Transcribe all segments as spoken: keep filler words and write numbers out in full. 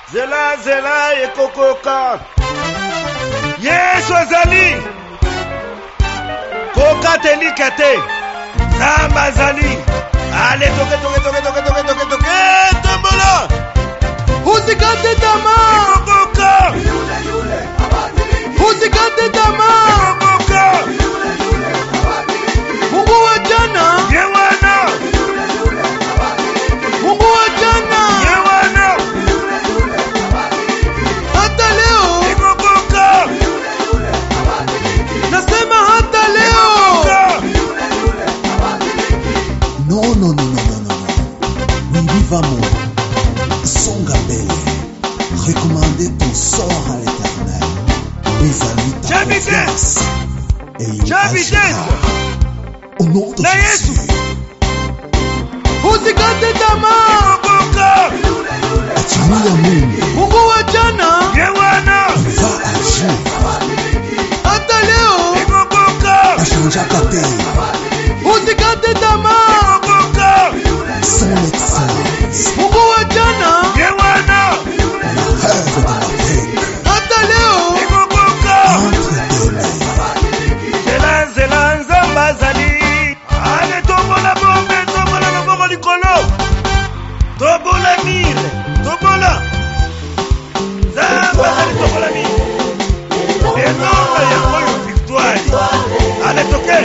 Zela zela ekokoka. Yesu azali. Koka telikate. Zamba zali. Allez, toke toke toke toke toke toke toke. Tombola. Usikate tamaa. Ekokoka. Usikate tamaa. Ekokoka. Mungu wa jana. Yewana. Mungu wa jana. Yewana. Hata leo. Ekokoka. Nasema hata leo. Non, non, non, non, non, non. Oui, vivamos. Songa belle. Recommandez ton sort à l'éternel. Vis-à-vis ta confiance. Et il agira. Au nom de Jésus. Usikate tamaa. Ekokoka. Achilia Mungu. Mungu wa jana. Yewana. Il va agir. Hata leo. Ekokoka. Achangeaka te. Usikate tamaa. Ekokoka. Son excellence. Mungu wa jana. Yewana. La rêve de l'Afrique. Hata leo. Ekokoka. Entre tes mains. Zela zela nzamba zali. Ale tombola bombe tombola loboko likolo. Tombola mire. Tombola. Zamba zali tombola mire. Enonga ya koyo victoire. Ale toke.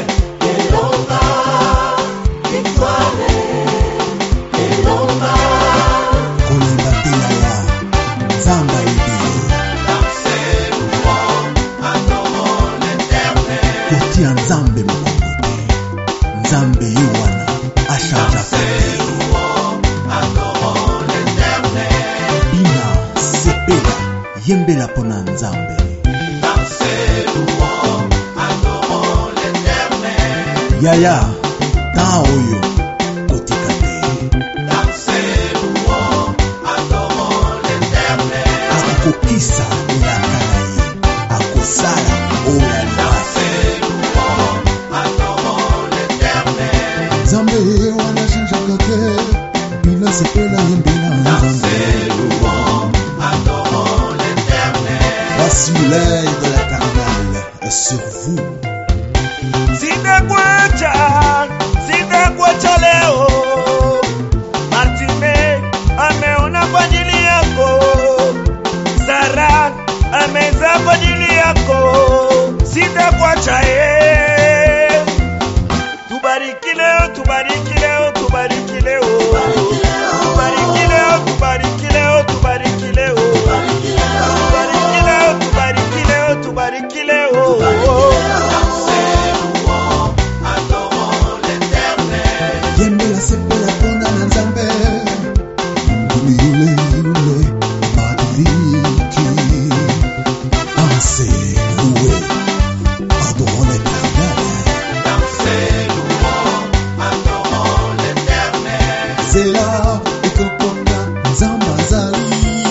Kolemba te yaya. Nzamba ebele. Kotia nzambe mokongo te. Nzambe ye wana achangeaka te. Bina sepela yembela mpona nzambe. Yaya ntan oyo kotika te. Akokokisa elaka na ye. Akosala oyo alibasi. Nzambe wana changeaka te. Bina sepela yembela nzambe. Voici l'œil de l'Éternel sur vous. Sitakuacha, sitakuacha leo. Martine ameona kwa ajili yako. Sara ameza kwa ajili yako. Sitakuacha eh. Tubariki leo, tubariki leo, tubariki leo. Tubariki leo, tubariki leo, tubariki leo. Tubariki leo, tubariki leo, tubariki leo. Yembela sepela mpona na nzambe. Ngumi yule yule madiriki. Dansez, louez, adorons l'Éternel. Zela ekokoka nzamba zali.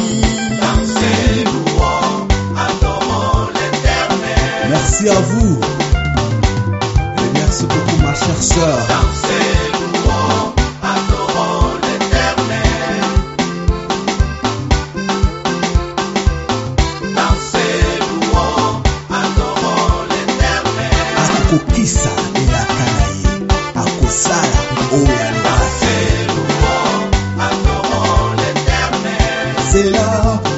Merci à vous. Et merci beaucoup ma chère sœur. Akokisa elaka na ye. Akosala oyo alibasi. Zela